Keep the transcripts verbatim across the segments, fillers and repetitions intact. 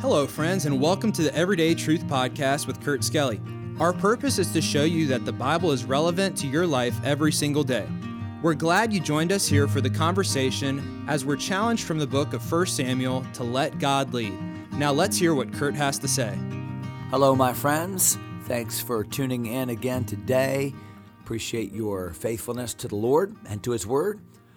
Hello, friends, and welcome to the Everyday Truth Podcast with Kurt Skelly. Our purpose is to show you that the Bible is relevant to your life every single day. We're glad you joined us here for the conversation as we're challenged from the book of First Samuel to let God lead. Now let's hear what Kurt has to say. Hello, my friends. Thanks for tuning in again today. Appreciate your faithfulness to the Lord and to His Word.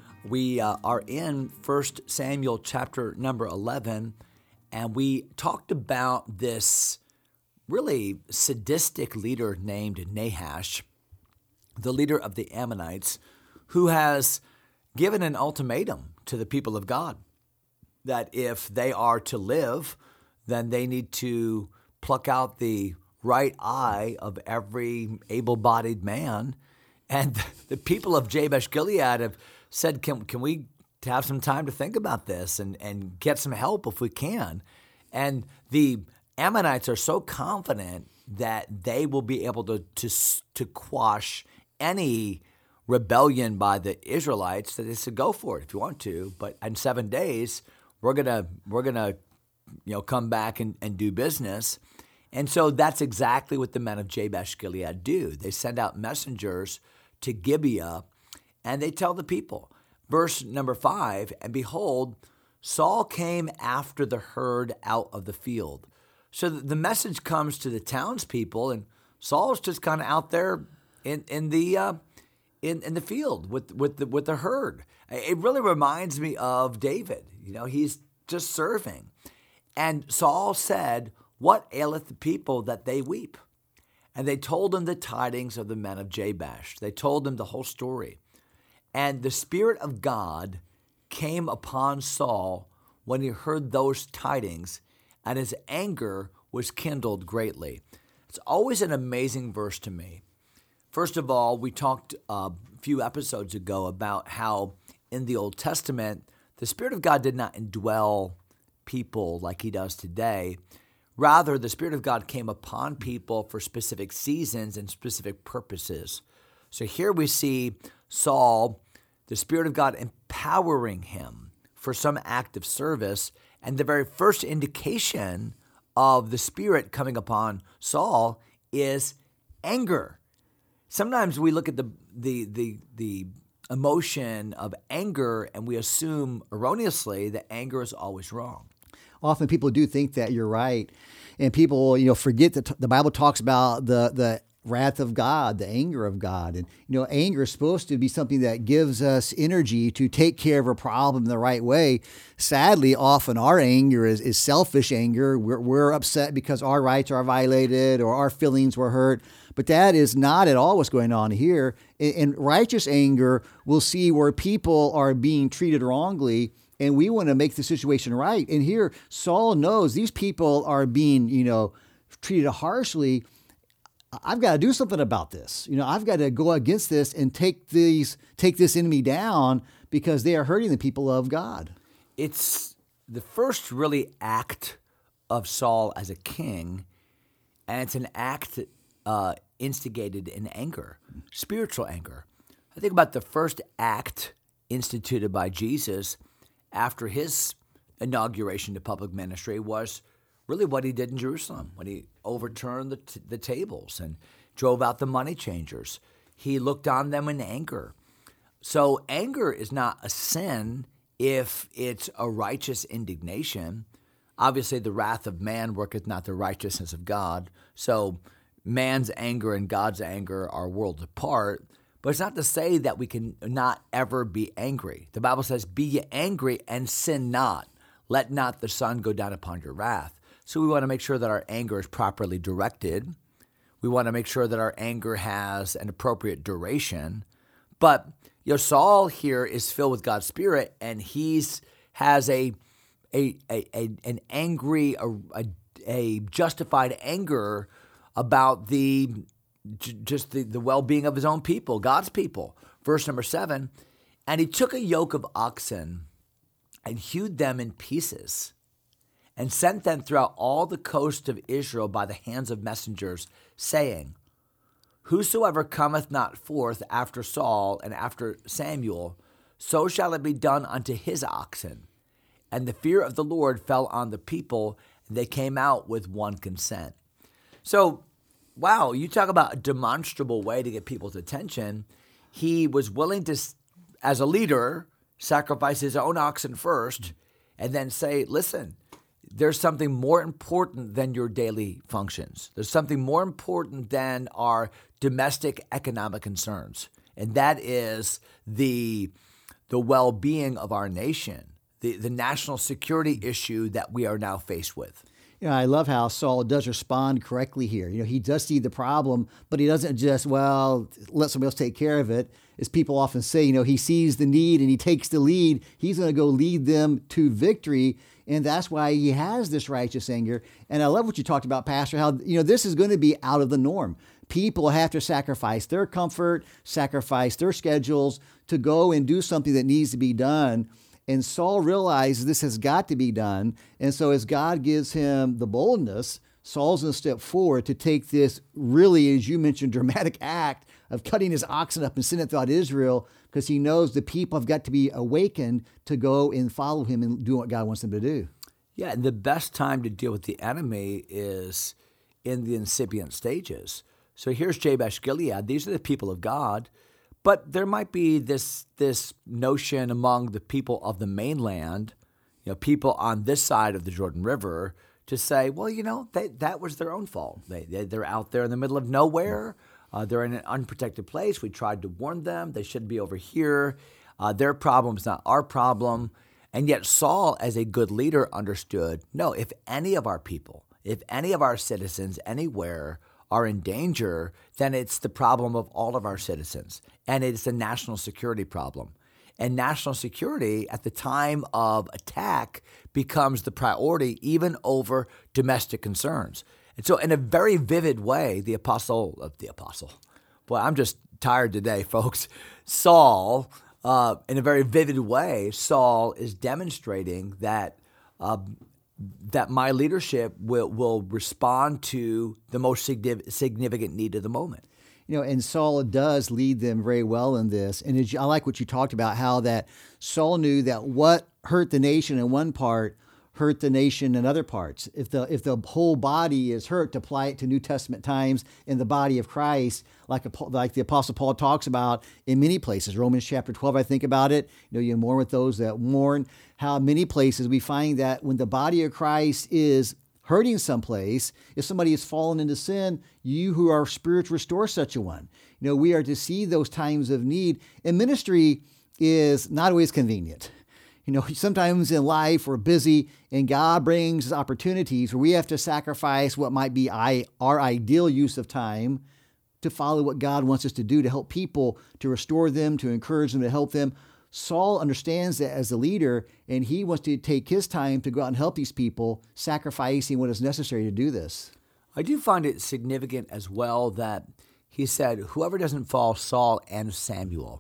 We uh, are in First Samuel chapter number eleven, and we talked about this really sadistic leader named Nahash, the leader of the Ammonites, who has given an ultimatum to the people of God that if they are to live, then they need to pluck out the right eye of every able-bodied man. And the people of Jabesh Gilead have said, can, can we have some time to think about this and, and get some help if we can? And the Ammonites are so confident that they will be able to, to, to quash any rebellion by the Israelites that they said, go for it if you want to, but in seven days, we're gonna we're gonna you know come back and, and do business. And so that's exactly what the men of Jabesh Gilead do. They send out messengers to Gibeah, and they tell the people, verse number five, and behold, Saul came after the herd out of the field. So the message comes to the townspeople, and Saul's just kind of out there in in the uh, in in the field with with the with the herd. It really reminds me of David. You know, he's just serving, and Saul said, "What aileth the people that they weep?" And they told him the tidings of the men of Jabesh. They told him the whole story. And the Spirit of God came upon Saul when he heard those tidings, and his anger was kindled greatly. It's always an amazing verse to me. First of all, we talked a few episodes ago about how in the Old Testament, the Spirit of God did not indwell people like he does today. Rather, the Spirit of God came upon people for specific seasons and specific purposes. So here we see Saul, the Spirit of God empowering him for some act of service, and the very first indication of the Spirit coming upon Saul is anger. Sometimes we look at the the the the emotion of anger and we assume erroneously that anger is always wrong. Often people do think that you're right, and people, you know, forget that the Bible talks about the the wrath of God, the anger of God. And, you know, anger is supposed to be something that gives us energy to take care of a problem the right way. Sadly, often our anger is, is selfish anger. We're, we're upset because our rights are violated or our feelings were hurt. But that is not at all what's going on here. In, in righteous anger, we'll see where people are being treated wrongly, and we want to make the situation right. And here, Saul knows these people are being, you know, treated harshly. I've got to do something about this. You know, I've got to go against this and take these, take this enemy down because they are hurting the people of God. It's the first really act of Saul as a king, and it's an act uh, instigated in anger, spiritual anger. I think about the first act instituted by Jesus after his inauguration to public ministry was really what he did in Jerusalem, when he overturned the, t- the tables and drove out the money changers. He looked on them in anger. So anger is not a sin if it's a righteous indignation. Obviously, the wrath of man worketh not the righteousness of God. So man's anger and God's anger are worlds apart. But it's not to say that we can not ever be angry. The Bible says, be ye angry and sin not. Let not the sun go down upon your wrath. So we want to make sure that our anger is properly directed. We want to make sure that our anger has an appropriate duration. But you know, Saul here is filled with God's Spirit, and he's has a a, a, a an angry, a, a, a justified anger about the just the, the well-being of his own people, God's people. Verse number seven, and he took a yoke of oxen and hewed them in pieces, and sent them throughout all the coast of Israel by the hands of messengers, saying, whosoever cometh not forth after Saul and after Samuel, so shall it be done unto his oxen. And the fear of the Lord fell on the people, They came out with one consent. So, wow, you talk about a demonstrable way to get people's attention. He was willing to, as a leader, sacrifice his own oxen first and then say, listen, there's something more important than your daily functions. There's something more important than our domestic economic concerns, and that is the, the well-being of our nation, the, the national security issue that we are now faced with. You know, I love how Saul does respond correctly here. You know, he does see the problem, but he doesn't just, well, let somebody else take care of it. As people often say, you know, he sees the need and he takes the lead. He's going to go lead them to victory. And that's why he has this righteous anger. And I love what you talked about, Pastor, how, you know, this is going to be out of the norm. People have to sacrifice their comfort, sacrifice their schedules to go and do something that needs to be done. And Saul realizes this has got to be done. And so as God gives him the boldness, Saul's going to step forward to take this really, as you mentioned, dramatic act of cutting his oxen up and sending it throughout Israel, because he knows the people have got to be awakened to go and follow him and do what God wants them to do. Yeah, and the best time to deal with the enemy is in the incipient stages. So here's Jabesh Gilead. These are the people of God. But there might be this this notion among the people of the mainland, you know, people on this side of the Jordan River, to say, well, you know, they, that was their own fault. They, they, they're out there in the middle of nowhere. Uh, they're in an unprotected place. We tried to warn them. They should be over here. Uh, their problem's not our problem. And yet Saul, as a good leader, understood, no, if any of our people, if any of our citizens anywhere are in danger, then it's the problem of all of our citizens. And it's a national security problem. And national security at the time of attack becomes the priority even over domestic concerns. And so in a very vivid way, the apostle, uh, the apostle, boy, I'm just tired today, folks. Saul, uh, in a very vivid way, Saul is demonstrating that uh, that my leadership will, will respond to the most significant need of the moment. You know, and Saul does lead them very well in this. And as you, I like what you talked about, how that Saul knew that what hurt the nation in one part hurt the nation in other parts. If the if the whole body is hurt, to apply it to New Testament times in the body of Christ, like a, like the Apostle Paul talks about in many places. Romans chapter twelve, I think about it. You know, you mourn with those that mourn. How many places we find that when the body of Christ is hurting someplace, if somebody has fallen into sin, you who are spiritual restore such a one. You know, we are to see those times of need. And ministry is not always convenient. You know, sometimes in life we're busy and God brings opportunities where we have to sacrifice what might be our ideal use of time to follow what God wants us to do, to help people, to restore them, to encourage them, to help them. Saul understands that as a leader, and he wants to take his time to go out and help these people, sacrificing what is necessary to do this. I do find it significant as well that he said, whoever doesn't fall, Saul and Samuel.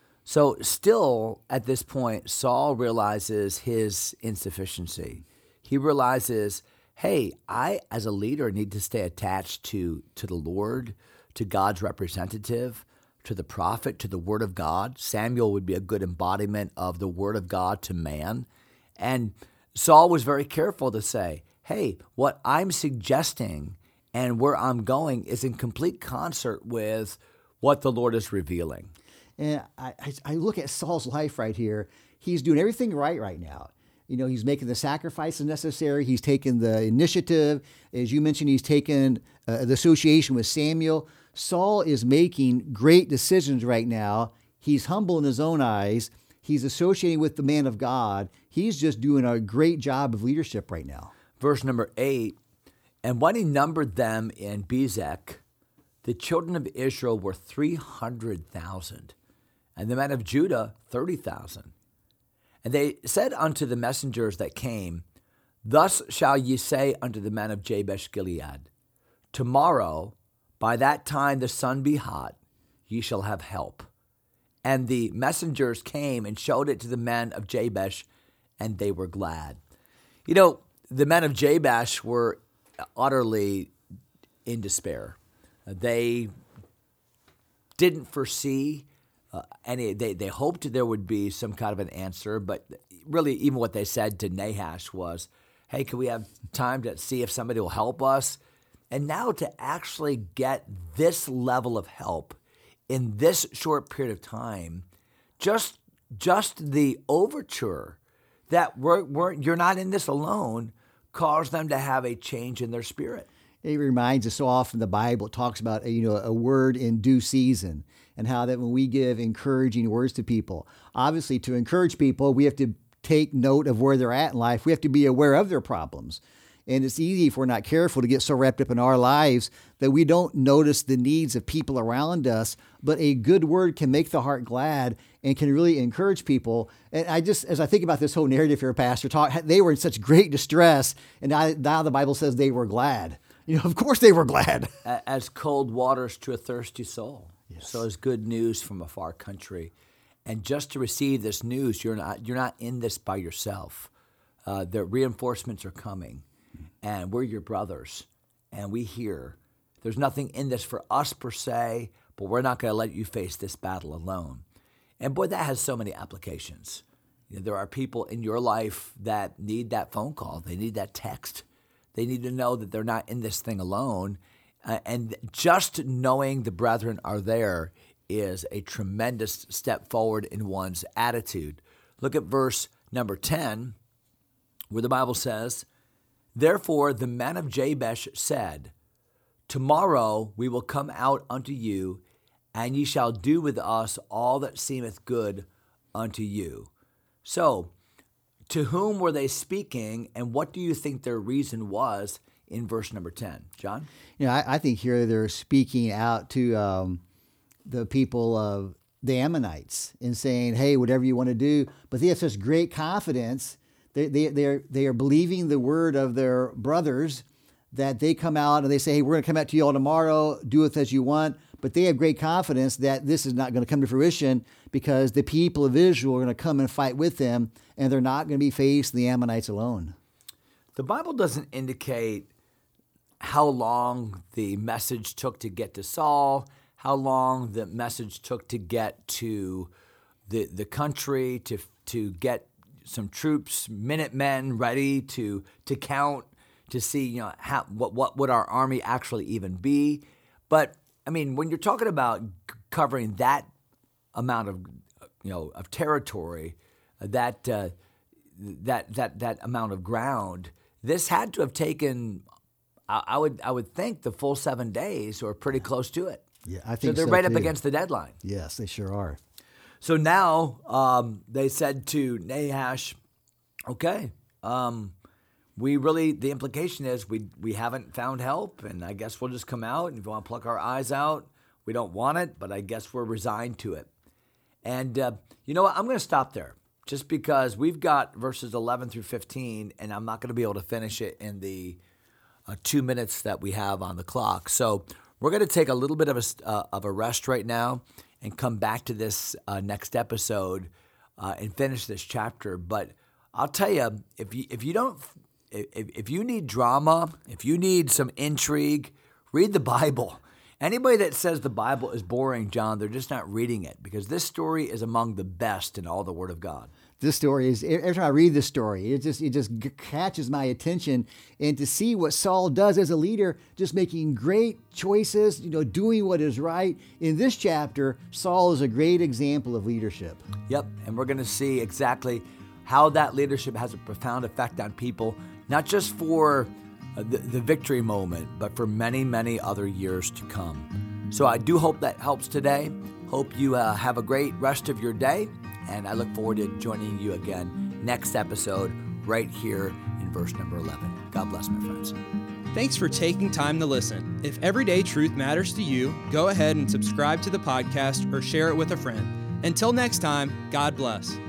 So still at this point, Saul realizes his insufficiency. He realizes, hey, I as a leader need to stay attached to, to the Lord, to God's representative, to the prophet, to the word of God. Samuel would be a good embodiment of the word of God to man. And Saul was very careful to say, hey, what I'm suggesting and where I'm going is in complete concert with what the Lord is revealing. And I, I look at Saul's life right here. He's doing everything right right now. You know, he's making the sacrifices necessary. He's taken the initiative. As you mentioned, he's taken uh, the association with Samuel. Saul is making great decisions right now. He's humble in his own eyes. He's associating with the man of God. He's just doing a great job of leadership right now. Verse number eight, and when he numbered them in Bezek, the children of Israel were three hundred thousand, and the men of Judah thirty thousand. And they said unto the messengers that came, thus shall ye say unto the men of Jabesh Gilead, tomorrow, by that time the sun be hot, ye shall have help. And the messengers came and showed it to the men of Jabesh, and they were glad. You know, the men of Jabesh were utterly in despair. They didn't foresee uh, any, they, they hoped there would be some kind of an answer, but really even what they said to Nahash was, hey, can we have time to see if somebody will help us? And now to actually get this level of help in this short period of time, just just the overture that we're, we're, you're not in this alone caused them to have a change in their spirit. It reminds us so often the Bible talks about, you know, a word in due season, and how that when we give encouraging words to people, obviously to encourage people, we have to take note of where they're at in life. We have to be aware of their problems. And it's easy if we're not careful to get so wrapped up in our lives that we don't notice the needs of people around us. But a good word can make the heart glad and can really encourage people. And I just, as I think about this whole narrative here, Pastor, talk, they were in such great distress, and now, now the Bible says they were glad. You know, of course they were glad. As cold waters to a thirsty soul. Yes. So as good news from a far country. And just to receive this news, you're not you're not in this by yourself. Uh, the reinforcements are coming, and we're your brothers, and we hear. There's nothing in this for us per se, but we're not going to let you face this battle alone. And boy, that has so many applications. You know, there are people in your life that need that phone call. They need that text. They need to know that they're not in this thing alone. Uh, and just knowing the brethren are there is a tremendous step forward in one's attitude. Look at verse number ten, where the Bible says, "Therefore the men of Jabesh said, Tomorrow we will come out unto you, and ye shall do with us all that seemeth good unto you." So, to whom were they speaking, and what do you think their reason was in verse number ten? John? You know, I, I think here they're speaking out to um, the people of the Ammonites and saying, hey, whatever you want to do. But they have such great confidence. They, they, they're, they are believing the word of their brothers that they come out and they say, hey, we're going to come out to you all tomorrow, do with as you want. But they have great confidence that this is not going to come to fruition because the people of Israel are going to come and fight with them, and they're not going to be facing the Ammonites alone. The Bible doesn't indicate how long the message took to get to Saul, how long the message took to get to the the country, to to get some troops, Minutemen, ready to to count, to see, you know, how, what what would our army actually even be. But I mean, when you're talking about covering that amount of, you know, of territory, that uh, that that that amount of ground, this had to have taken, I, I would I would think, the full seven days or pretty close to it. Yeah, I think so. They're so right too. up against the deadline. Yes, they sure are. So now um, they said to Nahash, "Okay, um, we really, the implication is we we haven't found help, and I guess we'll just come out, and if you want to pluck our eyes out, we don't want it, but I guess we're resigned to it." And uh, you know what? I'm going to stop there, just because we've got verses eleven through fifteen, and I'm not going to be able to finish it in the uh, two minutes that we have on the clock. So we're going to take a little bit of a, uh, of a rest right now and come back to this uh, next episode uh, and finish this chapter. But I'll tell you, if you if you don't, if, if you need drama, if you need some intrigue, read the Bible. Anybody that says the Bible is boring, John, they're just not reading it, because this story is among the best in all the Word of God. This story is, every time I read this story, it just it just catches my attention. And to see what Saul does as a leader, just making great choices, you know, doing what is right. In this chapter, Saul is a great example of leadership. Yep, and we're going to see exactly how that leadership has a profound effect on people, not just for the, the victory moment, but for many, many other years to come. So I do hope that helps today. Hope you uh, have a great rest of your day, and I look forward to joining you again next episode right here in verse number eleven. God bless, my friends. Thanks for taking time to listen. If everyday truth matters to you, go ahead and subscribe to the podcast or share it with a friend. Until next time, God bless.